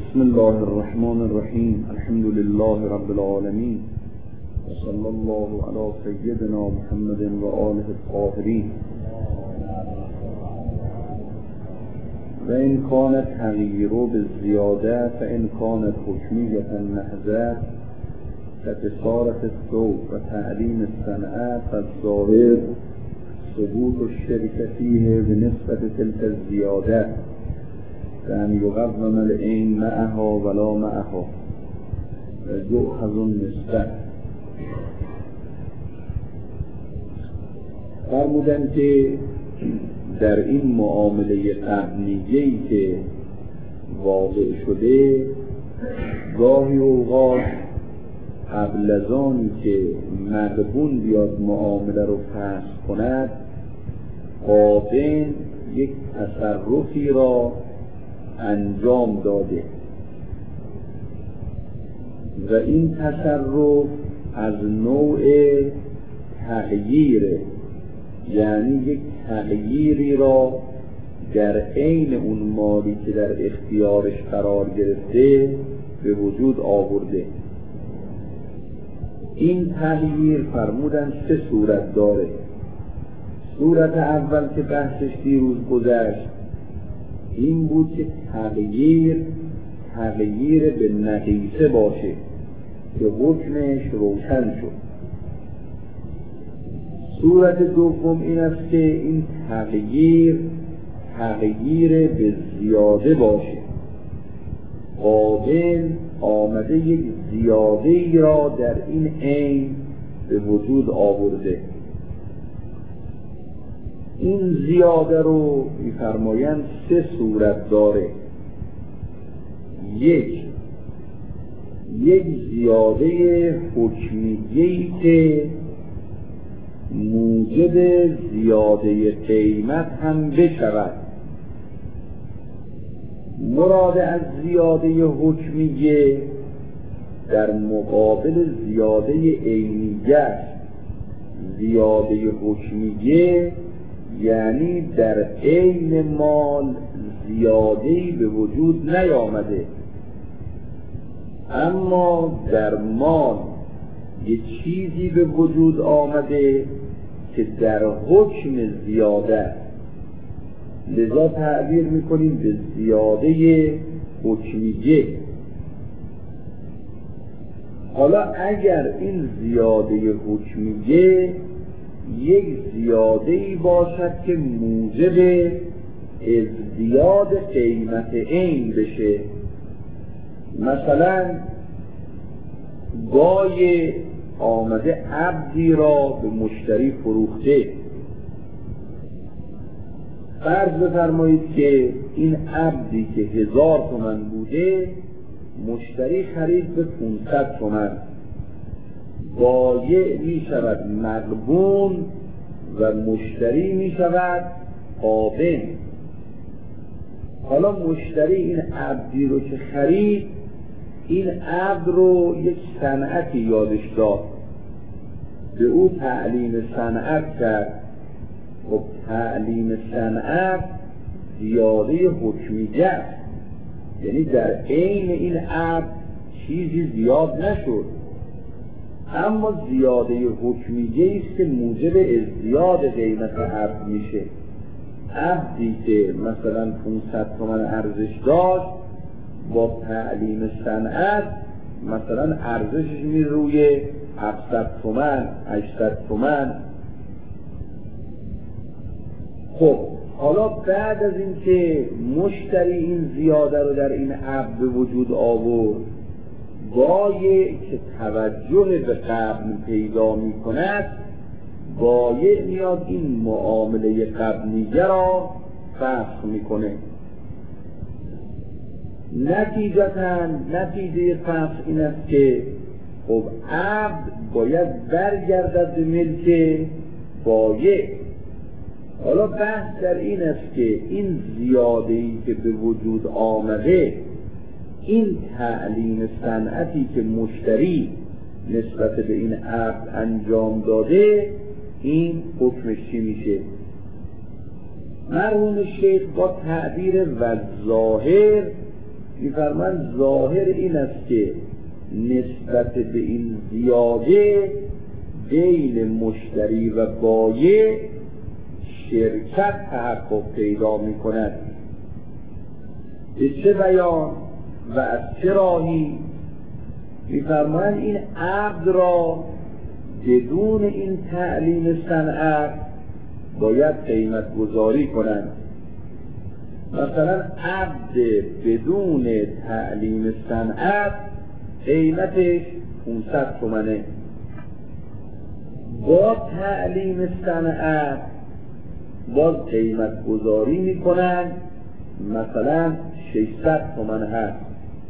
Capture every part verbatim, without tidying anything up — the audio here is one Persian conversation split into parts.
بسم الله الرحمن الرحیم. الحمد لله رب العالمین و صلی الله علی سیدنا محمد و آله الطاهرین. و این کانت تغییر بالزیاده فان کانت حکمیه نهضه كتسارة الثوب و تعلیم الصنعه فالظاهر ثبوت الشرك فيه بنسبة تلك الزيادة فأن يغضم العين معها ولا معها يؤخذ النسبة. فرمودن که در این معامله قبلیه‌ای که واقع شده گاهی اوقات قبل از آنی که مغبون بیاد معامله رو فسخ کند قابل یک تصرفی را انجام داده و این تصرف از نوع تغییره، یعنی یک تغییری را در عین اون مالی که در اختیارش قرار گرفته به وجود آورده. این تغییر فرمودن سه صورت داره. صورت اول که بحثش دیروز گذشت این بود که تغییر تغییر به نقیصه باشه که حکمش روشن شد. صورت دوم این است که این تغییر تغییر به زیاده باشه، قابل آمده یک زیاده ای را در این عین به وجود آورده. این زیاده رو می‌فرمایند سه صورت داره. یک یک زیاده حکمیه‌ای که موجب زیاده قیمت هم بشود. مراد از زیاده حکمیه در مقابل زیاده عینیه. زیاده حکمیه یعنی در عین مال زیاده‌ای به وجود نیامده، اما در مال یک چیزی به وجود آمده که در حکم زیاده، لذا تعبیر میکنیم به زیاده حکمیه. حالا اگر این زیاده حکمیه یک زیاده‌ای باشد که موجب ازدیاد قیمت عین بشه، مثلا گای آمده عبدی را به مشتری فروخته، فرض بفرمایید که این عبدی که هزار تومن بوده مشتری خرید به پانصد تومن، بایع می شود مغبون و مشتری می شود قابل. حالا مشتری این عبدی رو که خرید، این عبد رو یک صنعتی یادش داد، به او تعلیم صنعت کرد. خب تعلیم صنعت زیاده حکمیه است، یعنی در عین این عبد چیزی زیاد نشد، اما زیاده حکمیه است که موجب ازدیاد قیمت عبد میشه. عبدی که مثلا پانصد تومن ارزش داشت با تعلیم صنعت مثلا ارزشش می روی هفتصد تومن هشتصد تومن. خب حالا بعد از این که مشتری این زیاده رو در این عبد به وجود آورد، بایع که توجه به قبل پیدا می کند، بایع میاد این معامله قبلیه را فسخ میکنه. نتیجتاً نتیجه فسخ این است که خب عبد باید برگردد به ملک بایع. حالا بحث در این است که این زیاده‌ای که به وجود آمده، این تعلیم صنعتی که مشتری نسبت به این عبد انجام داده، این حکمش چی میشه؟ مرحوم شیخ با تعبیر و ظاهر می‌فرمایند ظاهر این است که نسبت به این زیاده بین مشتری و بایع شرکت تحقق پیدا می‌کند. به چه بیان و از چه راهی؟ می‌فرمایند این عقد را بدون این تعلیم صنعت باید قیمت گذاری کنند. مثلا عقد بدون تعلیم صنعت قیمتش پانصد تومنه، با تعلیم صنعت باز قیمت گذاری میکنن مثلا ششصد تومن هست.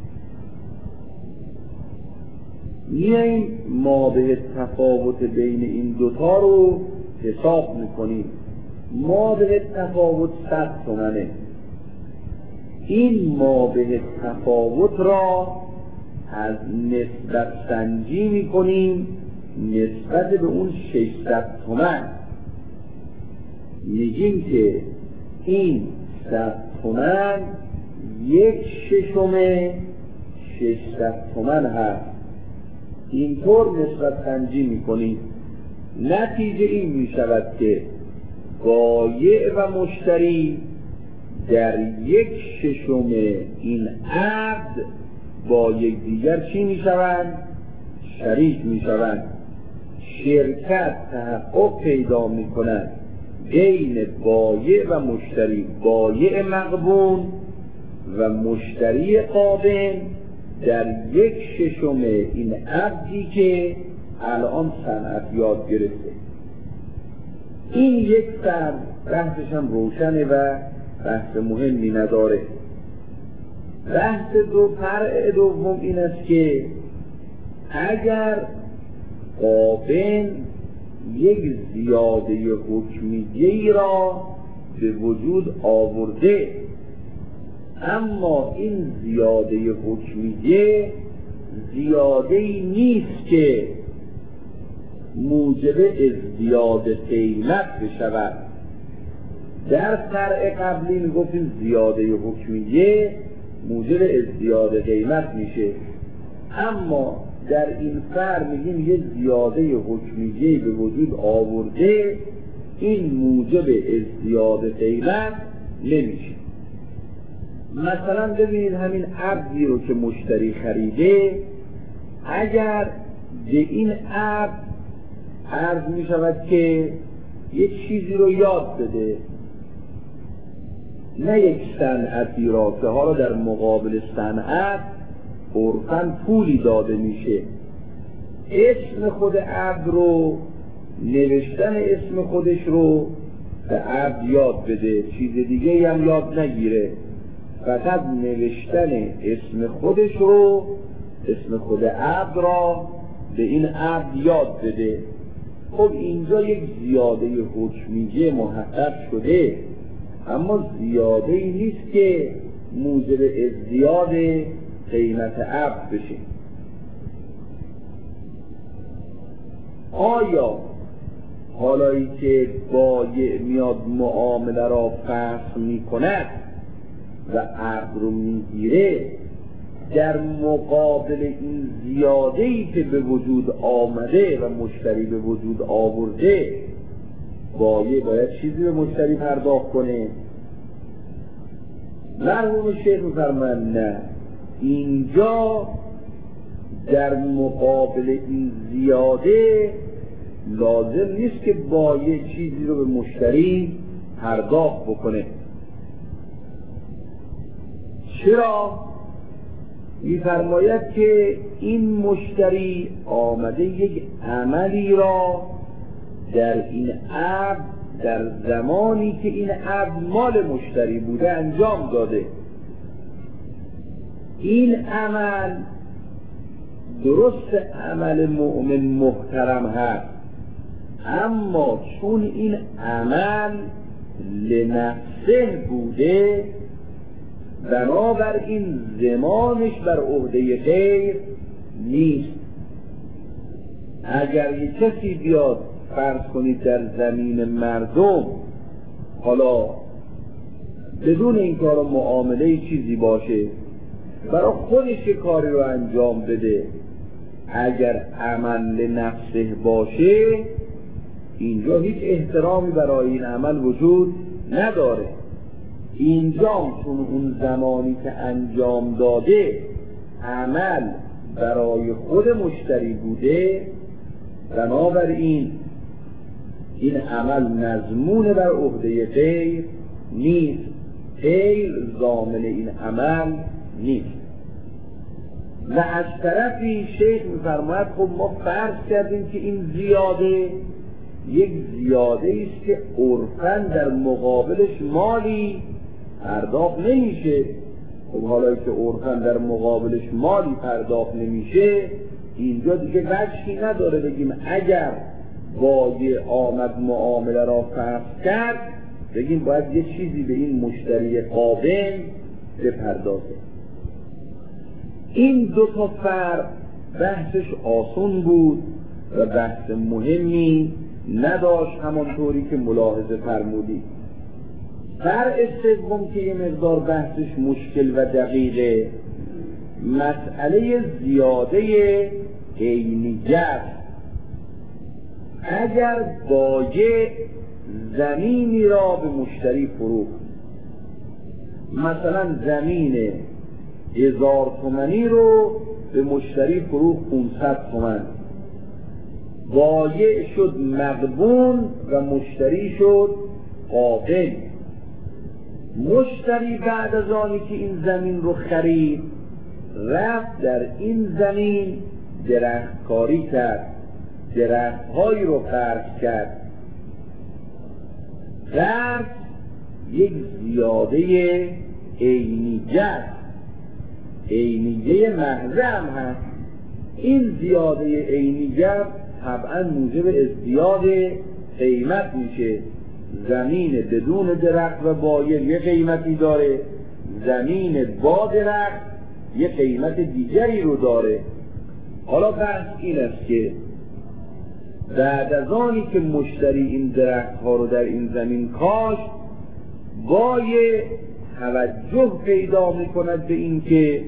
میاییم مابع تفاوت بین این دوتا رو حساب میکنیم. مابع تفاوت صد تومنه. این مابع تفاوت را از نسبت سنجی میکنیم نسبت به اون ششصد تومن. میگیم که این صد تومن یک ششم ششصد تومن هست. اینطور نسبت سنجی میکنیم. نتیجه این میشود که بایع و مشتری در یک ششم این عقد با یکدیگر چی میشوند؟ شریک میشوند. شرکت تحقق پیدا میکنند بین بایع و مشتری. بایع مغبون و مشتری قابل در یک ششم این عقدی که الان صنعت یاد گرفته. این یک سر بحثش هم روشنه و بحث مهمی نداره. بحث دو فرع دوم این است که اگر قابل یک زیاده حکمیه‌ای را به وجود آورده، اما این زیاده حکمیه زیاده‌ای نیست که موجب ازدیاد قیمت بشود. در فرع قبلی میگفتیم زیاده حکمیه موجب ازدیاد قیمت میشه، اما در این فرع میگیم یه زیاده حکمیه به وجود آورده، این موجب ازدیاد قیمت نمیشه. مثلا ببینید همین عقدی رو که مشتری خریده، اگر به این عقد عرض می شود که یک چیزی رو یاد بده، نه یک صنعتی را که حالا در مقابل صنعت عرفاً پولی داده میشه، اسم خود عقد رو، نوشتن اسم خودش رو به عقد یاد بده، چیز دیگه هم یاد نگیره، فقط نوشتن اسم خودش رو، اسم خود عقد را به این عقد یاد بده. خب اینجا یک زیاده حکمیه محقق شده، اما زیاده ای نیست که موجب ازدیاد قیمت عقد بشه. آیا حالایی که بایع میاد معامله را فسخ می کند و عقد رو میگیره، در مقابل این زیاده‌ای که به وجود آمده و مشتری به وجود آورده، بایع باید چیزی به مشتری پرداخت کنه؟ مرحوم شیخ می‌فرمایند نه، اینجا در مقابل این زیاده لازم نیست که بایع چیزی رو به مشتری پرداخت بکنه. چرا؟ می‌فرماید که این مشتری آمده یک عملی را در این عقد، در زمانی که این عقد مال مشتری بوده انجام داده. این عمل درست عمل مؤمن محترم هست، اما چون این عمل لنفسه بوده، بنابراین زمانش بر عهده غیر نیست. اگر یک کسی بیاد فرض کنید در زمین مردم، حالا بدون این کار معامله چیزی باشه، برای خودش کاری رو انجام بده. اگر عمل نفسه باشه اینجا هیچ احترامی برای این عمل وجود نداره. اینجا چون اون زمانی که انجام داده عمل برای خود مشتری بوده، بنابراین این عمل مضمون بر عهده غیر نیست، غیر ضامن این عمل نیست. و از طرفی شیخ می‌فرماید خب ما فرض کردیم که این زیاده یک زیاده است که عرفاً در مقابلش مالی پرداخت نمیشه. خب حالا که عرفاً در مقابلش مالی پرداخت نمیشه، اینجا دیگه وجهی نداره بگیم اگر بایع آمد معامله را فسخ کرد بگیم باید یه چیزی به این مشتری قابل بپردازه. این دو تا فرق بحثش آسون بود و بحث مهمی نداشت، همانطوری که ملاحظه فرمودید. فرق سوم که یه مقدار بحثش مشکل و دقیقه، مسئله زیاده عینیت. اگر بایع زمینی را به مشتری فروخت، مثلا زمین هزار تومانی رو به مشتری فروخت پانصد تومن، بایع شد مغبون و مشتری شد قابل. مشتری بعد از آنی که این زمین رو خرید رفت در این زمین درختکاری کرد، درختهایی رو فرض کرد. فرض یک زیاده عینیت، عینیه محض هم هست. این زیاده عینیت طبعا موجب ازدیاد قیمت میشه. زمین بدون درخت و بایع یه قیمتی داره، زمین با درخت یه قیمت دیگری رو داره. حالا بحث این است که بعد از آنی که مشتری این درخت ها رو در این زمین کاشت، بایع توجه پیدا می کند به این که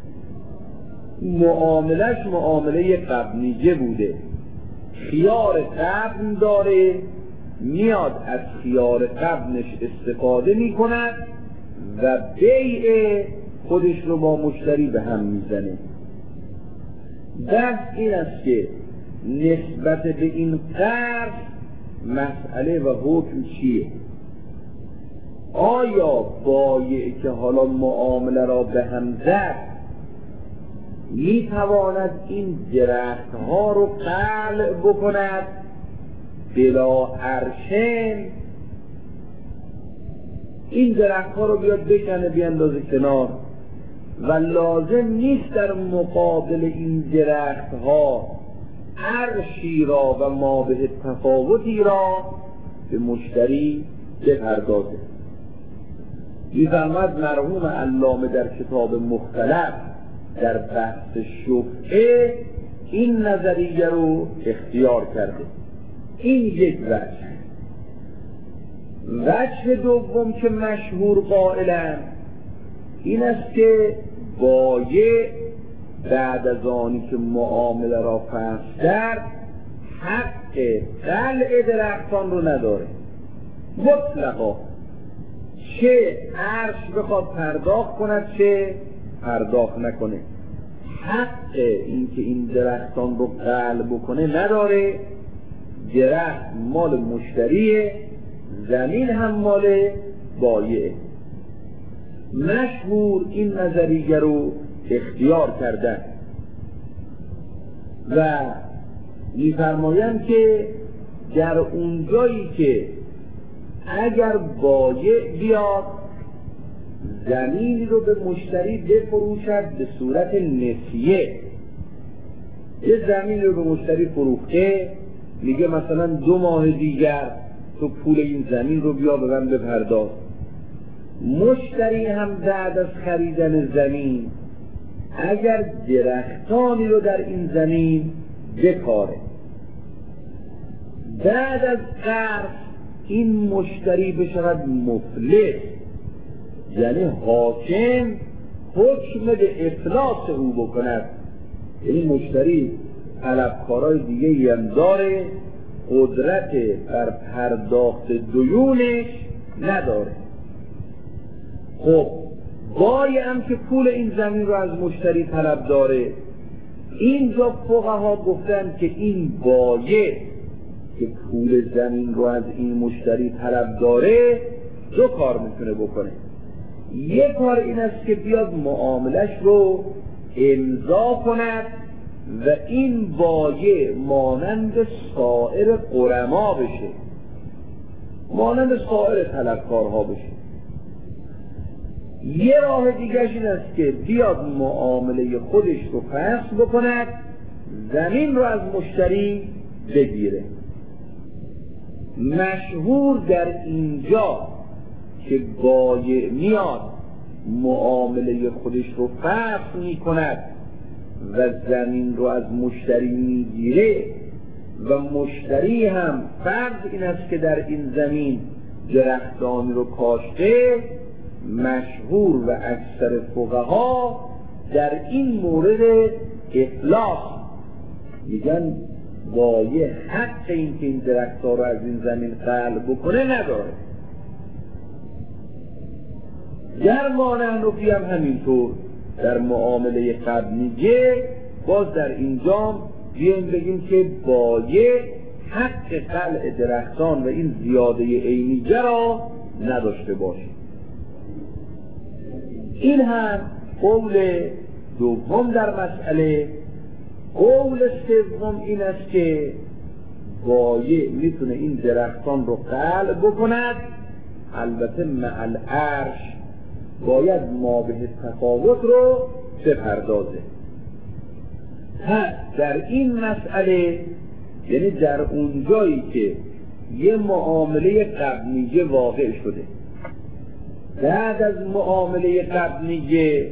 معاملش معامله قبنیه بوده، خیار قبن داره، میاد از خیار قبنش استفاده می کند و بیع خودش رو با مشتری به هم میزنه. بحث این است که نسبت به این قرض مسئله و حکم چیه؟ آیا بایع که حالا معامله را به هم زد می تواند این درخت ها رو قلع بکند بلا ارشن، این درخت ها رو بیاد بکنه بیاندازه کنار و لازم نیست در مقابل این درخت ها ارشی را و ما به تفاوتی را به مشتری بپردازه. می‌فرماید مرحوم علامه در کتاب مختلف در بحث شفعه این نظریه رو اختیار کرده. این یک وجه. وجه دوم که مشهور قائلن این است که بایع بعد از آنی که معامله را فسخ کرد حق قلع درختان رو نداره مطلقا، چه عرش بخواد پرداخت کند چه پرداخت نکنه. حق این که این درختان رو قلع بکنه نداره. درخت مال مشتریه، زمین هم مال بایعه. مشهور این نظریه رو اختیار کردن و می‌فرمایند که در اون جایی که اگر بایع بیاد زمینی رو به مشتری بفروشد به صورت نسیه، یه زمینی رو به مشتری فروخته، میگه مثلا دو ماه دیگر تو پول این زمین رو بیا به من بپرداز. مشتری هم بعد از خریدن زمین اگر درختانی رو در این زمین بکاره، بعد از قرض این مشتری بشود مفلس، یعنی حاکم حکم به افلاس او بکند. یعنی مشتری طلبکارای دیگه ای هم داره، قدرت بر پرداخت دیونش نداره. خب بایع هم که پول این زمین رو از مشتری طلب داره، اینجا فقها گفتن که این بایع که پول زمین رو از این مشتری طلب داره دو کار میتونه بکنه. یک کار این است که بیاد معاملش رو امضا کند و این بایع مانند سایر غرما بشه، مانند سایر طلبکارها بشه. یه راه دیگرش این است که بیاد معامله خودش رو فسخ بکند، زمین رو از مشتری بگیره. مشهور در اینجا که بایع میاد معامله خودش رو فسخ میکند و زمین رو از مشتری میگیره و مشتری هم فرض این است که در این زمین درختانی رو کاشته، مشهور و اکثر فقها در این مورد افلاس میگن بایع حق این که این درختها رو از این زمین قلع بکنه نداره. در مانحنفی هم همینطور، در معامله قبلیه باز در اینجا بیایم بگیم که بایع حق قلع درختان و این زیاده عینیه را نداشته باشه. این هم قول دوم در مسئله. قول سوم این است که بایع میتونه این درختان رو قلع بکند، البته مع العرش باید مابه تفاوت رو بپردازه. پس در این مسئله، یعنی در اون جایی که یه معامله قبلیه واقع شده، بعد از معامله قبلیه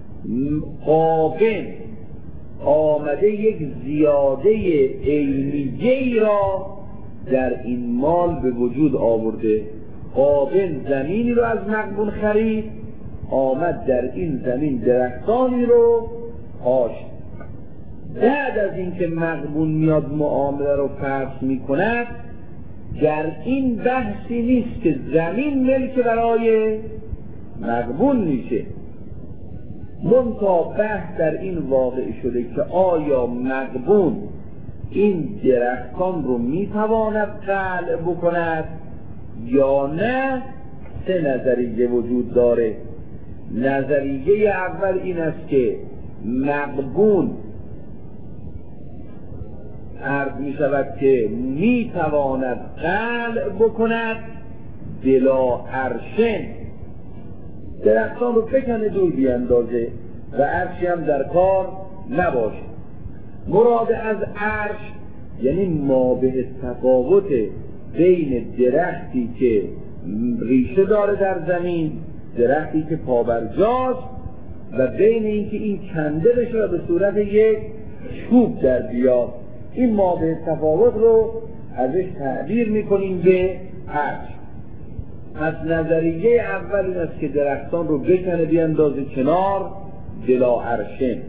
قابل آمده یک زیاده عینیه‌ای را در این مال به وجود آورده. قابل زمینی رو از مغبون خرید، آمد در این زمین درختانی رو کاشت. بعد از اینکه مغبون میاد معامله رو فسخ میکند، در این بحثی نیست که زمین ملک برای مغبون میشه، منتها بحث در این واقع شده که آیا مغبون این درختان رو میتواند قلع بکند یا نه. سه نظریه وجود داره. نظریه اول این است که مغبون عرض می شود که می تواند قلع بکند بلا عرشن، درختان رو بکنه دور بیاندازه و عرشی هم در کار نباشه. مراد از عرش یعنی مابه تفاوت بین درختی که ریشه داره در زمین، درختی که پابرجاست، و بین اینکه این کنده بشه و به صورت یک چوب در بیاد. این مابه تفاوت رو ازش تعبیر میکنیم به عرش. از نظریه اول این است که درختان رو بکنه بیاندازه کنار بلا عرشن.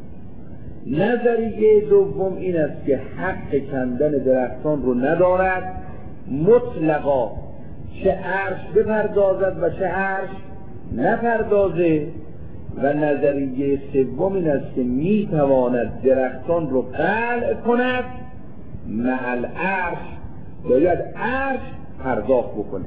نظریه دوم این است که حق کندن درختان رو ندارد مطلقا، چه عرش بپردازد و چه عرش نپردازه. و نظریه سوم این است که میتواند درختان رو قلع کند، مع العرش باید عرش پرداخت بکنه.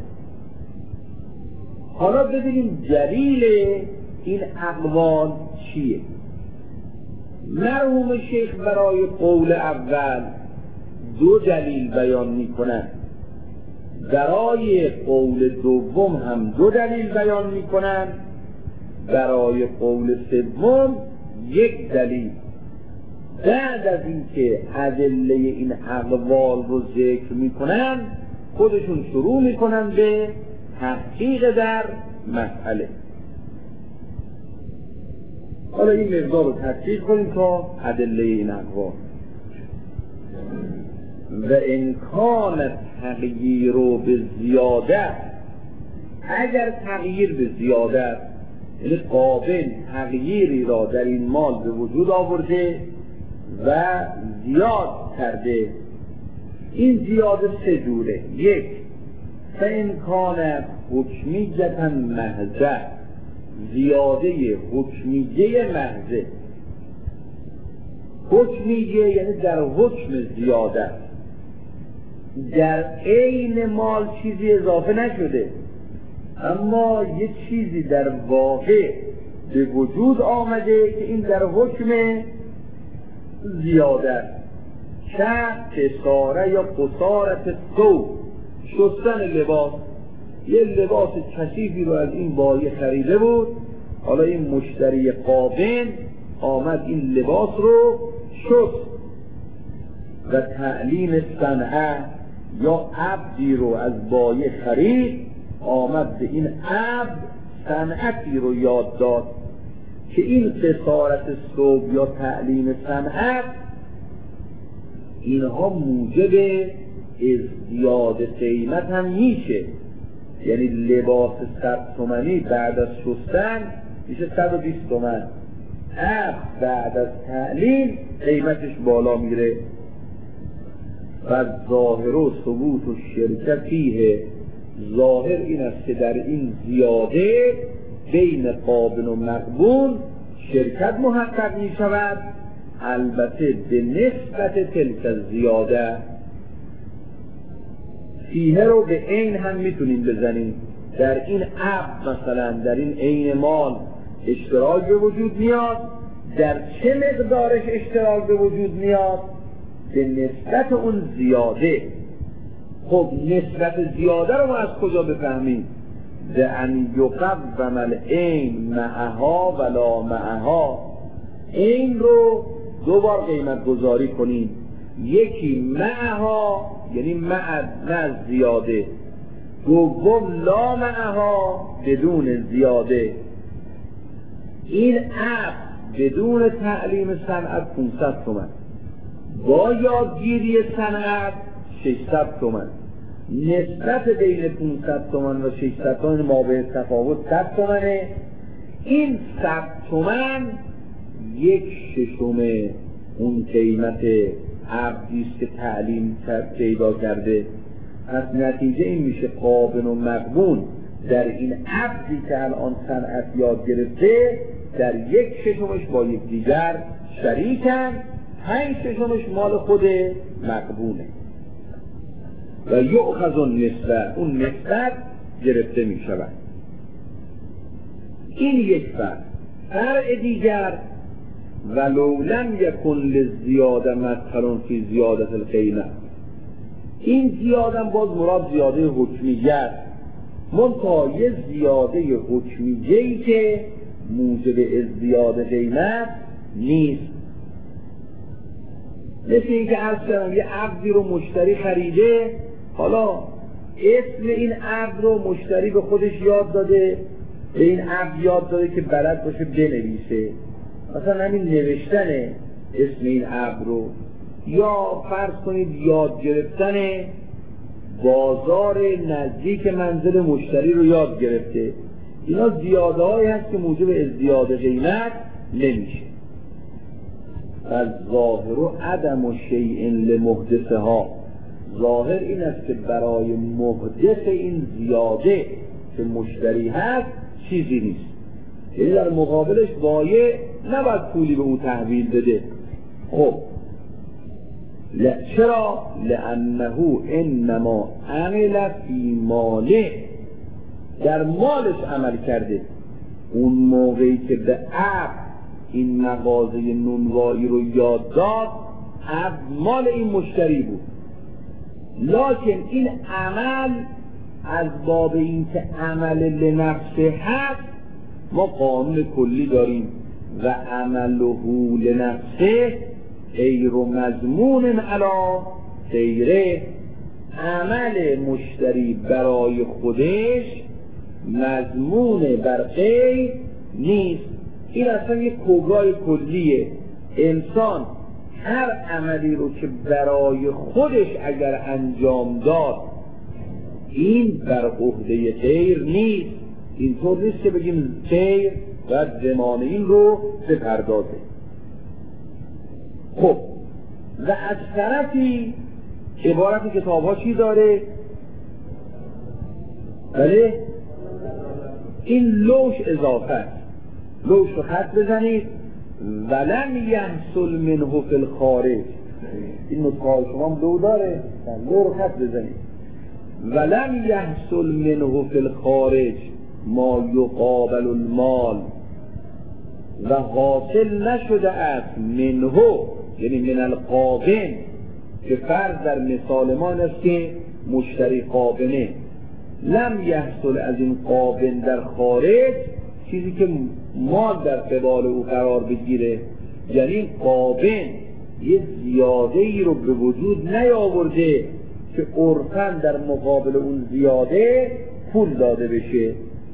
حالا ببینیم دلیل این اقوال چیه. مرحوم شیخ برای قول اول دو دلیل بیان میکنند، برای قول دوم هم دو دلیل بیان میکنند، برای قول سوم یک دلیل. بعد از اینکه ادله این اقوال رو ذکر میکنن، خودشون شروع میکنن به تحقیق در مسئله. حالا این مقدار رو تحقیق کنیم تا ادله این اقوال. و امکان تغییر رو به زیادت، اگر تغییر به زیادت یعنی قابل تغییری را در این مال به وجود آورده و زیاد کرده. این زیاده سه جوره. یک، فإمکان حکمیتا محضه، زیاده حکمیه محضه. حکمیه یعنی در حکم زیاده، در عین مال چیزی اضافه نشده، اما یه چیزی در واقع به وجود آمده که این در حکم زیاده. که قصاره یا قصارت ثوب، شستن لباس. یه لباس کثیفی رو از این بایه خریده بود، حالا این مشتری قابل آمد این لباس رو شست. و تعلیم صنعه، یا عبدی رو از بایه خرید، آمد به این عبد صنعتی رو یاد داد که این قصارت ثوب یا تعلیم صنعت، اینها موجب ازدیاد قیمت هم میشه. یعنی لباس صد تومنی بعد از شستن میشه صد و بیست تومن، عبد بعد از تعلیم قیمتش بالا میره. و ظاهر و ثبوت و شرکت فیه، ظاهر این است که در این زیاده بین قابل و مقبول شرکت محقق می شود، البته به نسبت تلک زیاده. فیه رو به عین هم میتونیم بزنیم. در این عبد مثلا در این عین مال اشتراک به وجود میاد. در چه مقدارش اشتراک به وجود میاد؟ به نسبت اون زیاده. خب نسبت زیاده رو ما از کجا بفهمیم؟ به ان یقوم العین معها ولا معها، این رو دو بار قیمت گذاری کنیم. یکی معها یعنی مع نه زیاده، دوم لا معها بدون زیاده. این عبد بدون تعلیم صنعت پانصد تومن، با یادگیری صنعت ششصد تومن. نسبت بین پانصد تومن و ششصد تومن ما به تفاوت صد تومنه. این صد تومن یک ششم اون قیمت عبدیست که تعلیم پیدا کرده. از نتیجه این میشه قابل و مقبول در این عبدی که الان صنعت یاد گرفته در یک ششمش با یک دیگر شریکن، پنج ششمش مال خود مقبوله. و یؤخذ النسبه، اون نسبت گرفته می شود. این یک فرق. فرق دیگر، ولو لم یکن للزیاده مدخل فی زیادت القیمه، این زیاده باز مراد زیاده حکمیه است، منتها یه زیاده حکمیه‌ای که موجب ازدیاد قیمت نیست. مثل اینکه عرض کردم یه عبدی رو مشتری خریده، حالا اسم این عبد رو مشتری به خودش یاد داده، به این عبد یاد داده که بلد باشه بنویسه، مثلا همین نوشتن اسم این عبد رو، یا فرض کنید یاد گرفتن بازار نزدیک منزل مشتری رو یاد گرفته. اینا زیاده هایی هست که موجب ازدیاد قیمت نمیشه. از ظاهر و عدم و شیء لمحدثها، ظاهر این است که برای محدث این زیاده که مشتری هست چیزی نیست، یعنی در مقابلش بایع نباید پولی به او تحویل بده. خب چرا؟ لانه انما عمل فی ماله، در مالش عمل کرده. اون موقعی که به عبد این مغازه نونوایی رو یاد داد، عبد مال این مشتری بود، لکن این عمل از باب این که عمل لنفسه هست، ما قانون کلی داریم و عمله لنفسه غیر مضمون علی غیره، عمل مشتری برای خودش مضمون بر غیر نیست. این اصلا یک کبرای کلیه. انسان هر عملی رو که برای خودش اگر انجام داد، این بر عهده غیر نیست. اینطور نیست که بگیم خیر و ضمان این رو بپردازه. خب و از طرفی عبارت کتاب ها چی داره؟ بله این لوش اضافه است. لوش رو خط بزنید ولم یحصل منه فی الخارج. این نسخه های شما لو داره، لو رو خط بزنید ولم یحصل منه فی الخارج ما یقابل المال و حاصل نشده است منه یعنی من القابن که فرض در مثال ما است که مشتری قابنه، لم یحصل از این قابن در خارج چیزی که مال در قبال او قرار بگیره، یعنی قابن یه زیاده ای رو به وجود نیاورده که عرفاً در مقابل اون زیاده پول داده بشه.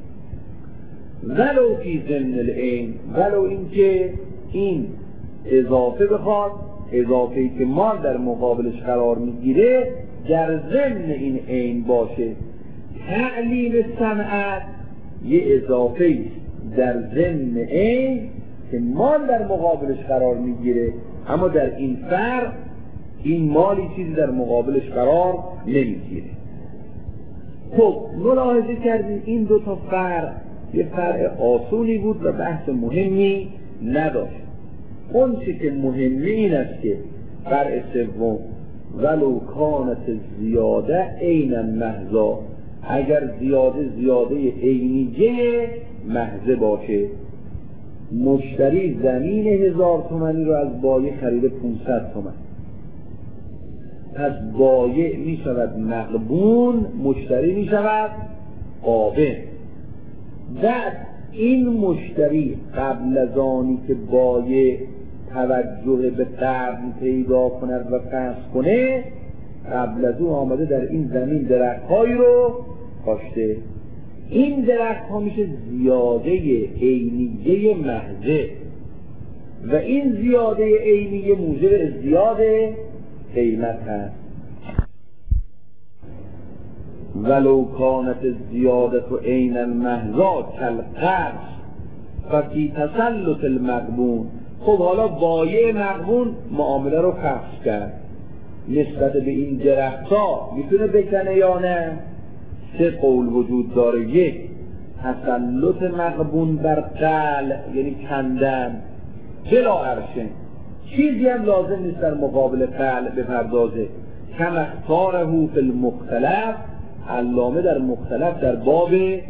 ولو فی ضمن العین، ولو اینکه این اضافه بخواد، اضافه‌ای که مال در مقابلش قرار میگیره در ضمن این عین باشه. تعلیل صنعت یه اضافه در ضمن عین که مال در مقابلش قرار میگیره، اما در این فرق این مالی چیزی در مقابلش قرار نمیگیره. خب ملاحظه کردیم این دو تا فرق یه فرق آسونی بود و بحث مهمی نداشت. اون چی که مهمی این است که فرق سوم ولو کانت زیاده عینا محضا، اگر زیاده زیاده عینیه محض باشه. مشتری زمین هزار تومانی رو از بایع خرید پانصد تومن، پس بایع می شود مغبون، مشتری می شود قابن. بعد این مشتری قبل از آنی که بایع توجه به قبل پیدا کند و فحص کنه، قبل از او آمده در این زمین درخت‌هایی رو کاشته. این درخت ها میشه زیاده عینیه محضه و این زیاده عینیه موجب زیاده قیمت هست. ولو کانت زیادت عینا محضا کالقرض ففی تسلط المغبون. خب حالا بایع مغبون معامله رو فحص کرد، نسبت به این درخت ها میتونه بکنه یا نه؟ سه قول وجود داره. یک، تسلط مغبون بر قلع یعنی کندن بلا عرشه، چیزی هم لازم نیست در مقابل قلع بپردازه. کم اختاره فی المختلف، علامه در مختلف در باب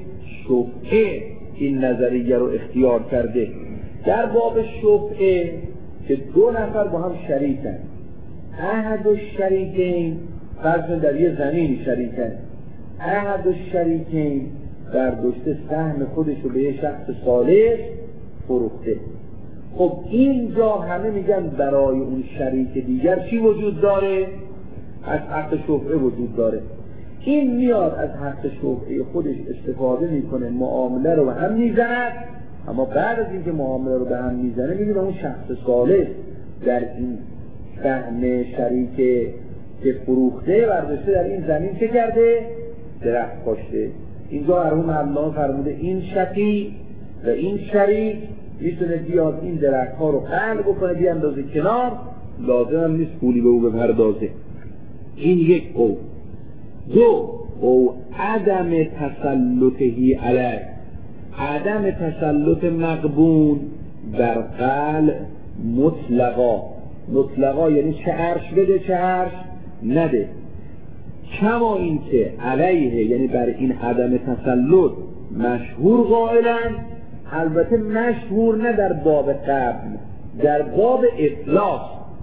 شفعه این نظریه رو اختیار کرده. در باب شفعه که دو نفر با هم شریکن، احد الشریکین فرض در یه زمین شریکن، احد الشریکین برداشته سهم خودش رو به یه شخص صالح فروخته. خب اینجا همه میگن برای اون شریک دیگر چی وجود داره؟ از حق شفعه وجود داره. این میاد از حق شفعه خودش استفاده میکنه، معامله رو به هم میزند، اما بعد از اینکه معامله رو به هم میزنه میبینه اون شخص صالح در این سهم شریک که فروخته برداشته در این زمین چه کرده؟ درخت کاشته. اینجا مرحوم علامه فرموده این شقی و این شریک میتونه بیاد این درخت ها رو قلع بکنه بیاندازه کنار، لازم هم نیست پولی به او بپردازه. این یک قول. دو، او عدم تسلطهی علیه، عدم تسلط مغبون بر قلع مطلقا. مطلقا یعنی چه عرش بده چه عرش نده. کما این که علیه یعنی بر این عدم تسلط مشهور قائلن، البته مشهور نه در باب قبل، در باب افلاس.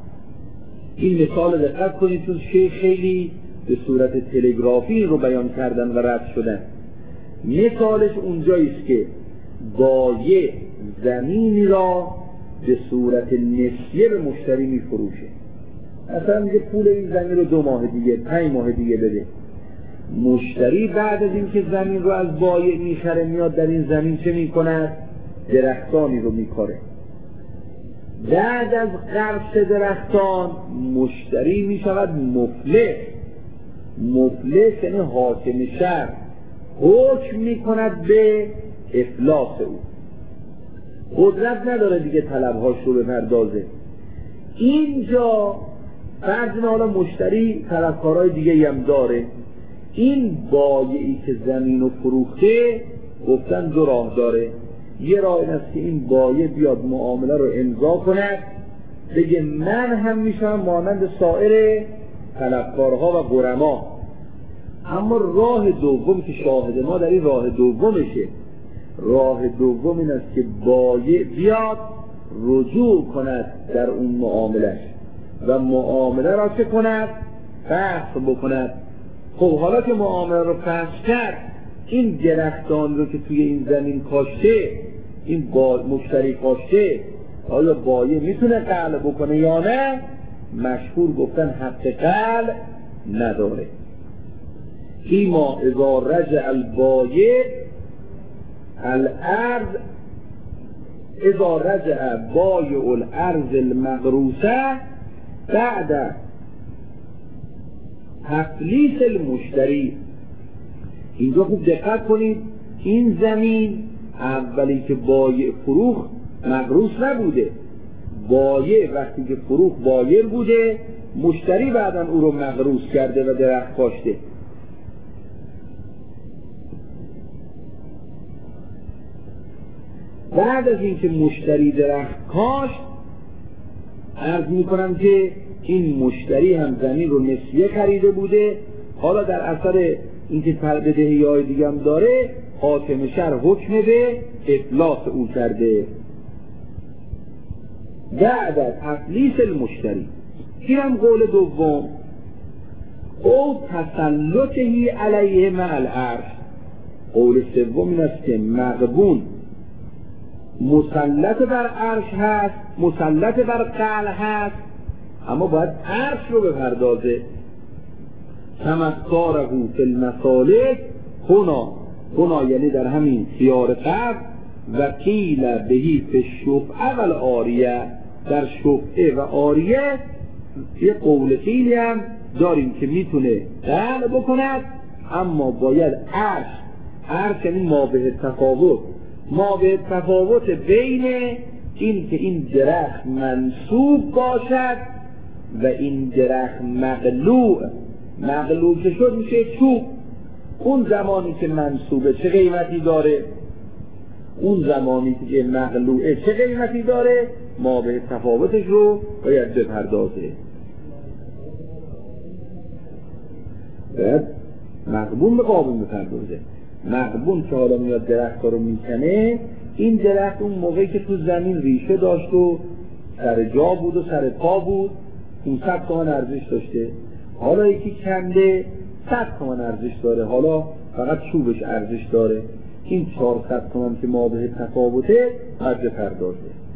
این مثال دقت کنید چون شیخ خیلی به صورت تلگرافی رو بیان کردن و رد شدن. مثالش اونجاییست که بایع زمینی را به صورت نسیه به مشتری میفروشه، مثلا میگه پول این زمین رو دو ماه دیگه پنج ماه دیگه بده. مشتری بعد از اینکه زمین رو از بایع میخره میاد در این زمین چه میکنه؟ درختانی رو میکاره. بعد از قرض درختان مشتری میشود مفلس. مفلس یعنی حاکم شهر حکم میکند به افلاس او، قدرت نداره دیگه طلبهاش رو بپردازه. اینجا فرض حالا مشتری طلبکارهای دیگه هم داره، این بایعی که زمین رو فروخته گفتن دو راه داره. یه راه این است که این بایع بیاد معامله رو امضا کنه، بگه من هم میشم مانند سایر طلبکارها و غرما. اما راه دوم که شاهد ما در این راه دومشه، راه دوم این است که بایع بیاد رجوع کند در اون معاملش و معامله را چه کند؟ فسخ بکند. خب حالا که معامله رو فسخ کرد، این درختان رو که توی این زمین کاشته، این با مشتری کاشته، آیا بایع میتونه قلع بکنه یا نه؟ مشهور گفتن حق قلع نداره. ایما اذا رجع البایع الارض اذا رجع بایع الارض المغروسه بعد تفلیس المشتری. اینجا خوب دقت کنید، این زمین اولی که بایع فروخ مغروس نبوده، بایع وقتی که فروخ بایع بوده، مشتری بعداً او رو مغروس کرده و درخت کاشته. بعد از اینکه مشتری درخت کاشت، عرض میکنم که این مشتری هم زمین رو نسیه خریده بوده، حالا در اثر اینکه بدهی های دیگه هم داره، حاکم شهر حکم به افلاس او کرده. بعد از تفلیس المشتری، این هم قول دوم، او تسلطهی علیه مع العرش. قول سوم این است که مغبون مسلط بر عرش هست، مسلط بر قلع هست، اما باید عرش رو بپردازه. تمسکاره فی المصالح هنا، هنا یعنی در همین خیار قبل، و قیل بهی فی الشفعه و العاریه، در شفعه و عاریه یه قول قیلی هم داریم که میتونه قلع بکند، اما باید عرش، عرش یعنی ما به تفاوت، ما به تفاوت بین این که این درخت منصوب باشد و این درخت مقلوع. مقلوع که شد میشه چوب. اون زمانی که منصوبه چه قیمتی داره، اون زمانی که مقلوعه چه قیمتی داره، ما به تفاوتش رو باید بپردازه. باید مقبون به قابون بپردازه. مقبون که حالا میاد درخت رو میکنه، این درخت اون موقعی که تو زمین ریشه داشت و سر جا بود و سر پا بود پانصد تومان ارزش داشته، حالا یکی کنده صد تومان ارزش داره، حالا فقط چوبش ارزش داره. این چهارصد تومان که ما به تفاوته باید بپردازه.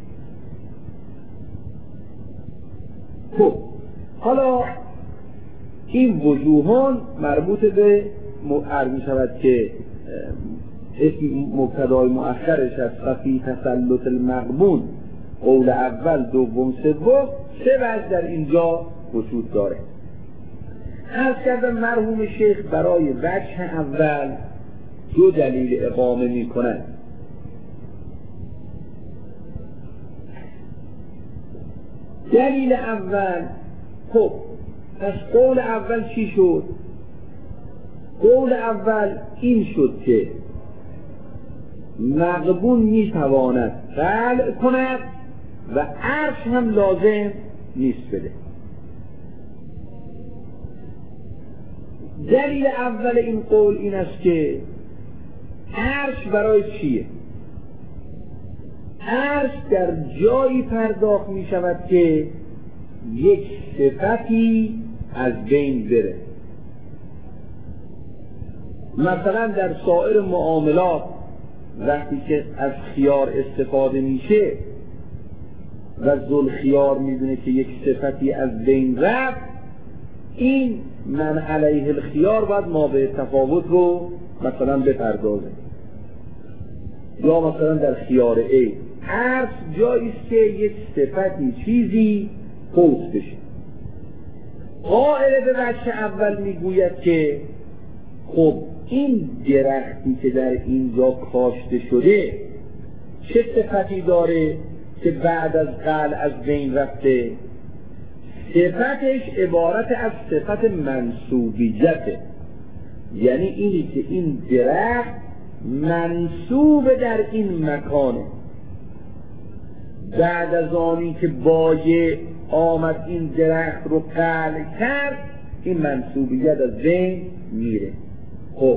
خب حالا این وجوهان مربوط به عرض می شود که اسم مبتدای مؤخرش از فی تسلط المغبون، قول اول دوم سوم، سه وجه در اینجا وجود داره. عرض کردم مرحوم شیخ برای وجه اول دو دلیل اقامه می کنند. دلیل اول، خب پس قول اول چی شد؟ قول اول این شد که مغبون می تواند قلع کند و عرش هم لازم نیست بده. دلیل اول این قول این است که عرش برای چیه؟ عرش در جایی پرداخت می شود که یک صفتی از بین بره. مثلا در سایر معاملات وقتی که از خیار استفاده میشه و ذوالخیار میدونه که یک صفتی از بین رفت، این من علیه الخیار باید ما به تفاوت رو مثلا بپردازه. یا مثلا در خیار ای عرض جاییست که یک صفتی چیزی پوست بشه. قائل به وجه اول میگوید که خب این درختی که در اینجا کاشته شده چه صفتی داره که بعد از قلع از بین رفته؟ صفتش عبارت از صفت منسوبیته، یعنی اینی که این درخت منسوب در این مکانه. بعد از آنی که بایه آمد این درخت رو قلع کرد، این منسوبیت از بین میره. خب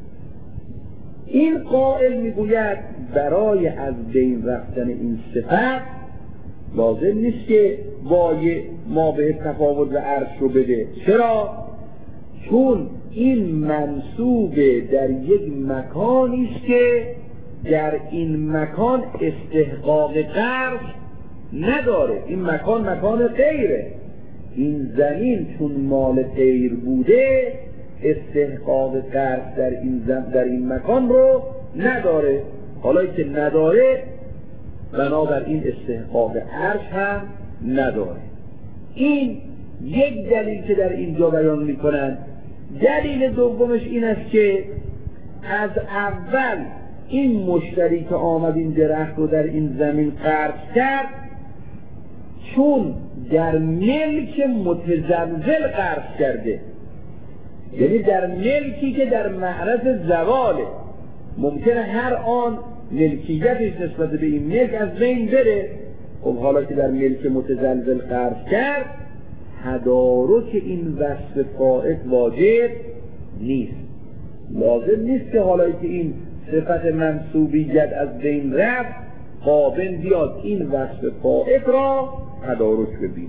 این قائل میگوید برای از بین رفتن این صفت لازم نیست که بایه ما به تفاوت و عرش رو بده. چرا؟ چون این منسوب در یک مکانی است که در این مکان استحقاق قرض نداره. این مکان مکان غیره. این زمین چون مال غیر بوده استحقاق قرض در این زم در این مکان رو نداره. حالا که نداره بنابراین استحقاق عرش هم نداره. این یک دلیل که در اینجا بیان میکنند. دلیل دومش این است که از اول این مشتری که آمد این درخت رو در این زمین قرض کرد، چون در ملک متزلزل قرض کرده، یعنی در ملکی که در معرض زواله، ممکنه هر آن ملکیتش نسبت به این ملک از بین بره. خب حالا که در ملک متزلزل قرض کرد، تدارک این وصف فائت واجب نیست. لازم نیست که حالا که این صفت منسوبیت از بین رفت قابل بیاد این وصف فائت را تدارک ببینه.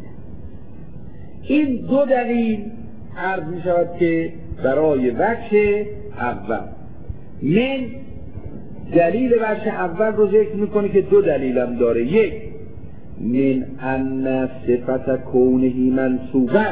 این دو دلیل عرض می شود که برای وجه اول. من دلیل وجه اول رو ذکر میکنه که دو دلیلم داره. یک، من ان صفت کونهی منصوبا.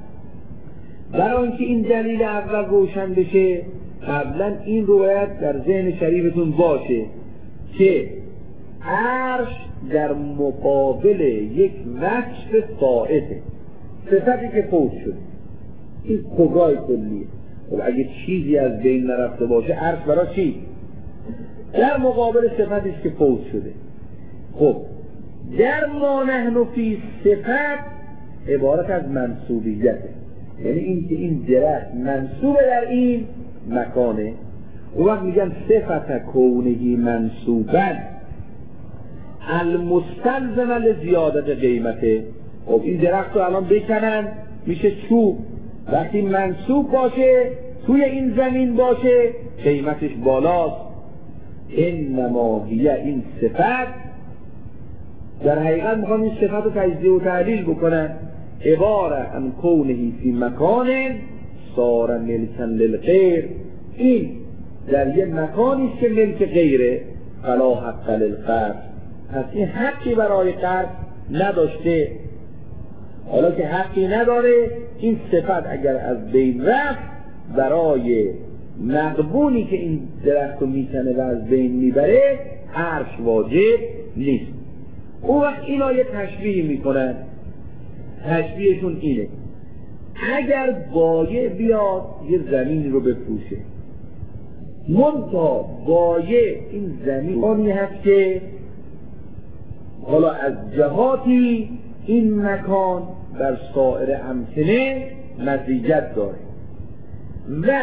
برای اینکه این دلیل اول روشن بشه قبلا این روایت در ذهن شریفتون باشه که عرش در مقابل یک وصف فائته، صفتی که فوت شده. این کبرای کلیه. خب اگه چیزی از بین نرفته باشه عرش برای چی؟ در مقابل صفتیش که فوت شده. خب در ما نحن فی صفت عبارت از منصوبیته، یعنی این که این درخت منصوب در این مکانه. اون وقت میگن صفت کونهی منصوبا المستلزم لزیادت قیمته. خب این درخت رو الان بکنن میشه چوب، وقتی منصوب باشه توی این زمین باشه قیمتش بالاست. انما هی این صفت در حقیقت میخوام این صفت رو تجزیه و تعلیل بکنن. عبارت عن کونهی فی مکان صار ملکا للغیر. این در یه مکانی است که ملک غیره، فلا حق للقرض، پس این حقی برای قرض نداشته. حالا که حقی نداره این صفت اگر از بین رفت برای مقبولی که این درخت رو میکنه و از بین میبره عرش واجب نیست. اون وقت اینا یه تشبیه میکنن. تشبیهشون اینه: اگر بایع بیاد یه زمینی رو بفروشه، منتها بایع این زمینی هست که حالا از جهاتی این مکان در سایر امکنه مزیت داره و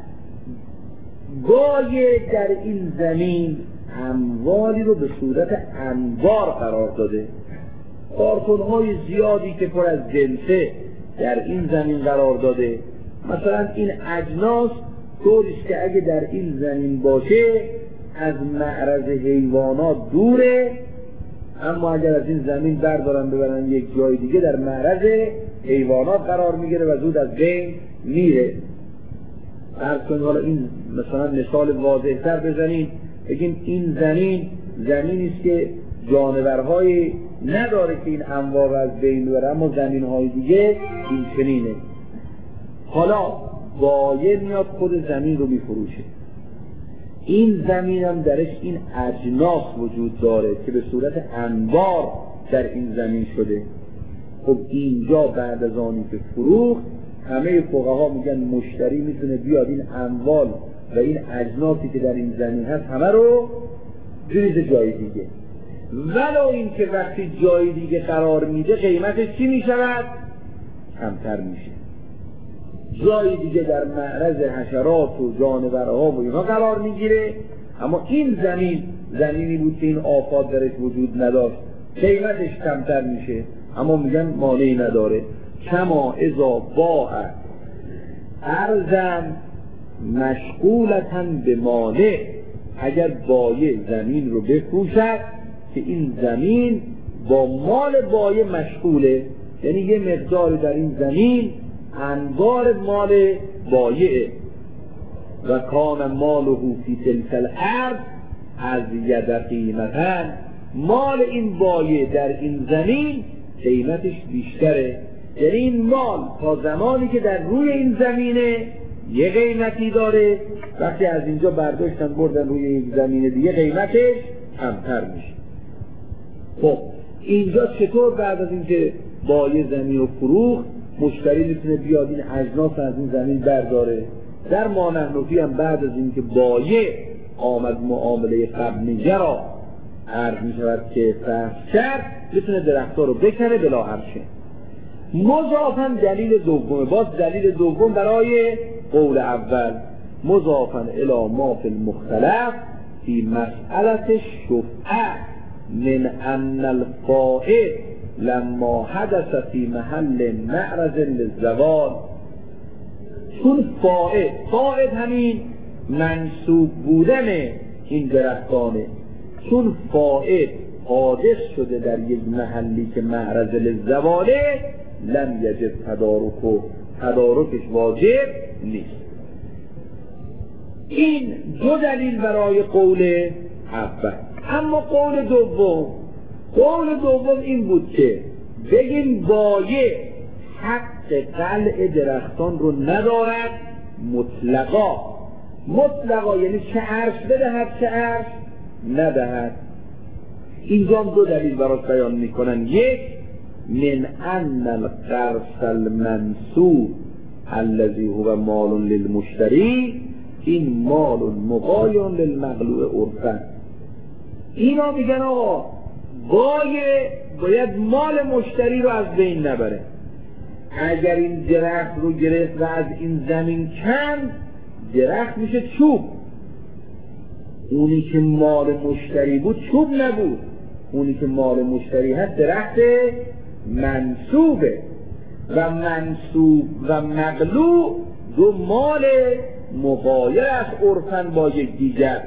بایع در این زمین اموالی رو به صورت انبار قرار داده. کارتون‌های زیادی که پر از جنسه در این زمین قرار داده. مثلا این اجناس طوریست که اگه در این زمین باشه از معرض حیوانات دوره، اما اگر از این زمین بردارن ببرن یک جای دیگه در معرض حیوانات قرار میگیره و زود از بین میره. عرض کنید حالا این مثلا مثال واضح تر بزنیم، بگیم این زمین زمینی است که جانورهای نداره که این انواع از بین بره، اما زمینهای دیگه این چنینه. حالا بایع میاد خود زمین رو میفروشه. این زمین هم درش این اجناس وجود داره که به صورت انبار در این زمین شده. خب اینجا بعد از آنی که فروخت همه فقها میگن مشتری میتونه بیاد این اموال و این اجناسی که در این زمین هست همه رو بریزه جای دیگه. ولو این که وقتی جای دیگه قرار میده قیمتش چی میشود؟ کمتر میشه. جای دیگه در معرض حشرات و جانورها و اینا قرار میگیره، اما این زمین زمینی بود که این آفات درش وجود نداشت، قیمتش کمتر میشه، اما میگن مانعی نداره. کما اذا باع ارضا مشغولتا به مانع، اگر بایع زمین رو بفروشد که این زمین با مال بایع مشغوله، یعنی یه مقدار در این زمین انبار مال بایعه، و کان ماله فی تلک الارض از ید قیمتا، مال این بایع در این زمین قیمتش بیشتره. یعنی این مال تا زمانی که در روی این زمینه یه قیمتی داره، وقتی از اینجا برداشتن بردن روی یک زمین دیگه قیمتش کمتر میشه. خب اینجا چطور بعد از اینکه بایع زمین رو فروخت مشتری میتونه بیاد این اجناس از این زمین برداره؟ در مانحنفی هم بعد از اینکه بایع آمد معامله قبلیه را عرض میشود که فسخ کرد، میتونه درختها رو بکنه بلا عرشه. مضافاً دلیل دوم، باز دلیل دوم برای قول اول، مضافاً الی ما فی المختلف فی مسئلت الشفعه من ان الفائد لما حدث فی محل معرض للزوال. چون فائد فائد همین منصوب بودن این درختانه، چون فائد حادث شده در یک محلی که معرض للزواله، لم یجب تدارک، تدارکش واجب نیست. این دو دلیل برای قول اول. اما قول دوم، قول دوم این بود که بگیم بایع حق قلع درختان رو ندارد مطلقا. مطلقا یعنی چه عرش بدهد چه عرش ندهد. اینجا دو دلیل براش بیان میکنن. یک، من ان القرض المنصوب الذي هو مال للمشتری، این مال مغایر للمقلوع عرفا. اینا میگن آقا بایع باید مال مشتری رو از بین نبره. اگر این درخت رو گرفت و از این زمین کند، درخت میشه چوب. اونی که مال مشتری بود چوب نبود، اونی که مال مشتری هست درخت منصوبه، و منصوب و مقلوع دو مال مغایر از عرفاً با یک دیگر.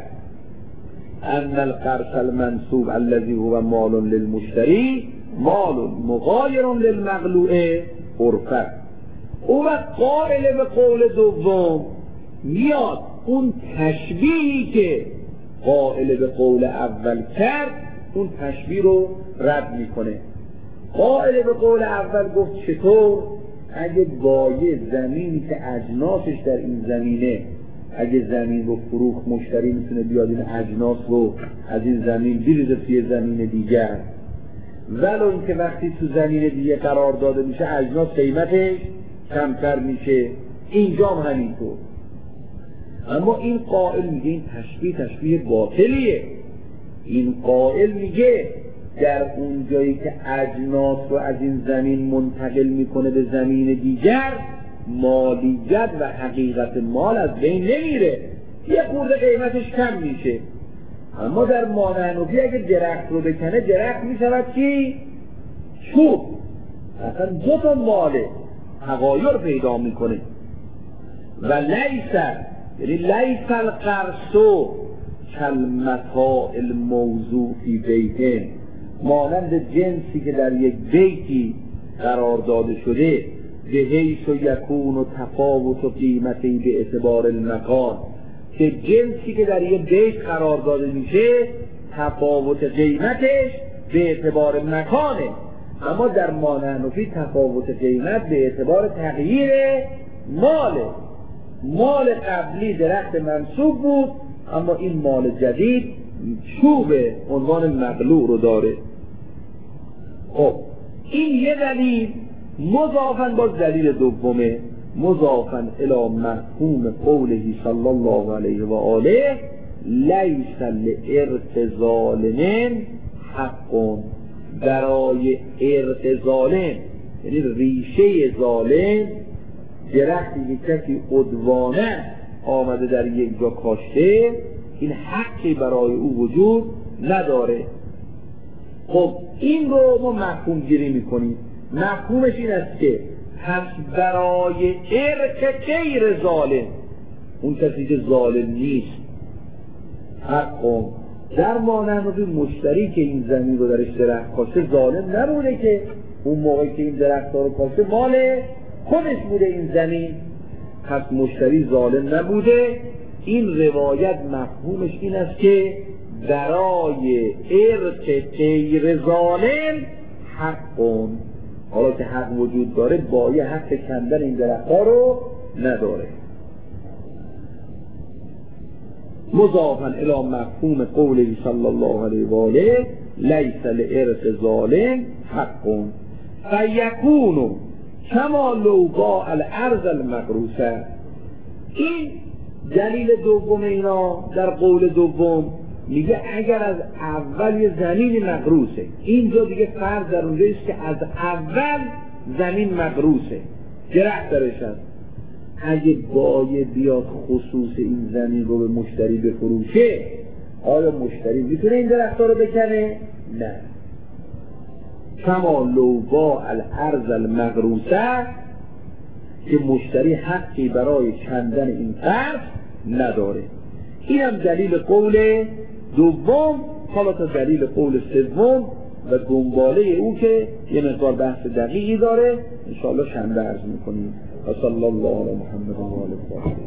ان القرض المنصوب الذي هو مال للمشتری مال مغایر للمقلوع عرفاً. او وقت قائل به قول دوم میاد اون تشبیهی که قائل به قول اول کرد، اون تشبیه رو رد میکنه. قائل به قول اول گفت چطور؟ اگه بایع زمینی که اجناسش در این زمینه، اگه زمین رو فروخت، مشتری میتونه بیاد این اجناس رو از این زمین بریزه توی زمین دیگر، ولو اینکه وقتی تو زمین دیگه قرار داده میشه اجناس قیمتش کمتر میشه. اینجا هم همینطور. اما این قائل میگه این تشبیه تشبیه باطلیه. این قائل میگه در اون جایی که اجناس رو از این زمین منتقل میکنه به زمین دیگر، مالیت و حقیقت مال از بین نمیره، یه خورده قیمتش کم میشه. اما در مانحنفی اگه درخت رو بکنه، درخت میشود چی؟ چوب. اصلا دو تا ماله تغایر پیدا میکنه. و لیس یعنی لیس القرص کالمتاع الموضوع فی بیت، مانند جنسی که در یک بیتی قرار داده شده، به حیث یکون و تفاوت و قیمتی به اعتبار المکان، که جنسی که در یک بیت قرار داده میشه تفاوت قیمتش به اعتبار مکانه. اما در مانحنفی تفاوت قیمت به اعتبار تغییر ماله. مال قبلی درخت منصوب بود، اما این مال جدید چوب عنوان مقلوع رو داره. خب این یه دلیل. مضافاً باز دلیل دومه، مضافا الی مفهوم قوله صلی الله علیه و آله لیس لارث ظالم حق. برای ارث ظالم یعنی ریشه ظالم، درختی که کسی عدوانه آمده در یک جا کاشته، این حقی برای او وجود نداره. خب این رو ما مفهوم گیری میکنیم. مفهومش این است که پس برای ارث غیر ظالم، اون کسی که ظالم نیست، حق در مانند مشتری که این زمین رو درش درخت کاشته ظالم نبوده که اون موقعی که این درخت ها رو کاشته مال خودش بوده این زمین، پس مشتری ظالم نبوده. این روایت مفهومش این است که برای ارث غیر ظالم حق، حالا که حق وجود داره باید حق کندن این درخت ها رو نداره. مضافا الی مفهوم قوله صلی الله علیه و آله لیس لارث ظالم حق فیکون کما لو باع الارض المغروسه. این دلیل دوم اینا در قول دوم میگه اگر از اول یه زمین مغروسه، اینجا دیگه فرض در اونجا است که از اول زمین مغروسه، درخت درش هست، اگه باید بیاد خصوص این زمین رو به مشتری بفروشه، آیا مشتری میتونه این درخت رو بکنه؟ نه. کما لو باع الارض المغروسه، که مشتری حقی برای کندن این فرض نداره. این هم دلیل قول دوم. حالا تا دلیل قول سوم و دنباله او که یه مقدار بحث دقیقی داره انشاءالله شنبه عرض میکنیم. و صلی الله علی محمد و آله.